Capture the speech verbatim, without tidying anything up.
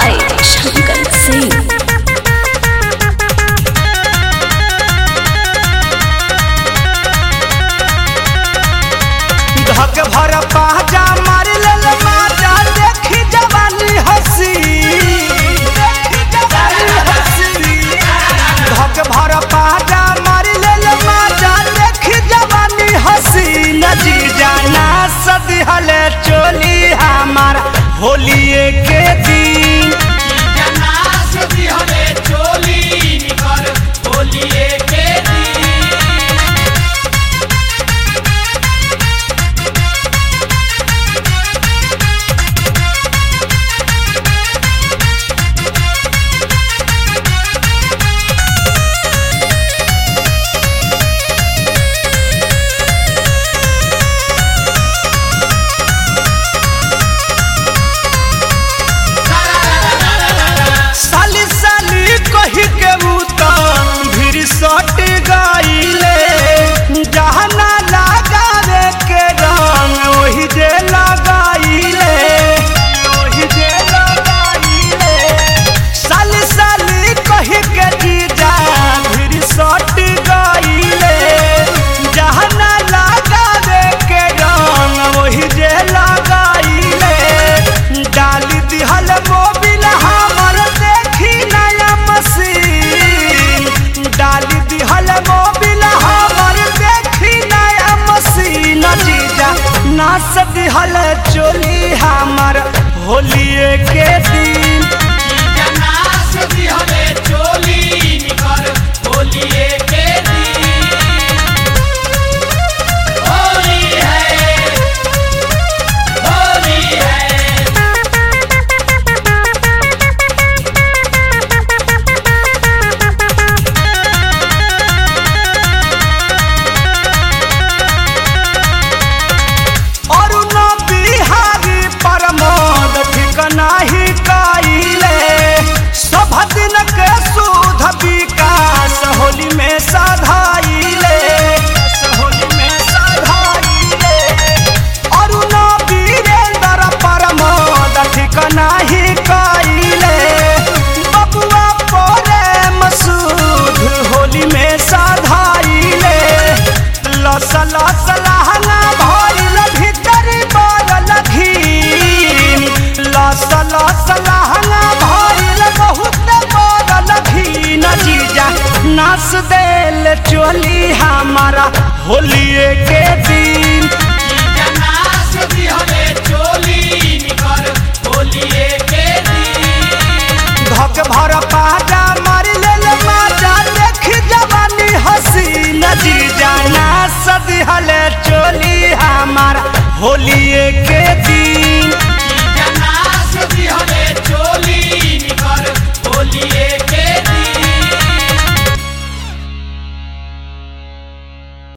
by Shankar Singh. धक भर पाजा मार लेल माजा देखी जवानी हसी धक भर पाजा मार लेल माजा देखी जवानी हसी नजी जाना सदिहल चोली हमार होलिए के दिन जाना सदिहल चोली निकर होलिए के दिन साली साली कही के उतम भीड़ सट गईले जहना लगावे के रंग वही जे लगाईले वही जे लगाईले साली साली कही के जीजा भीड़ सट गईले जहना लगावे के रंग वही जे लगाईले डाली दिहल मोबिल हमर देखी नया मशीन डाली दिहल मोबिल हमर देखी नया मशीन जीजा नाच दिहल चोली हमर होलिए के दिन जाना सदिहल चोली निकर होलिए के दिन होली है होली है और न बिहारी प्रमोद ठिकाना ही काइले सब दिन के सुध विकास होली में साधाइले होली में साधाइले और न वीरेंद्र प्रमोद ठिकाना ही काइले बबुआ पोरे मसूद होली में साधाइले लस लस लहंगा भइल भीतरी बरल घीन लस लस लहंगा भइल बहुत बरल घीन जीजा नाच देल चोली हमारा होलिए के दिन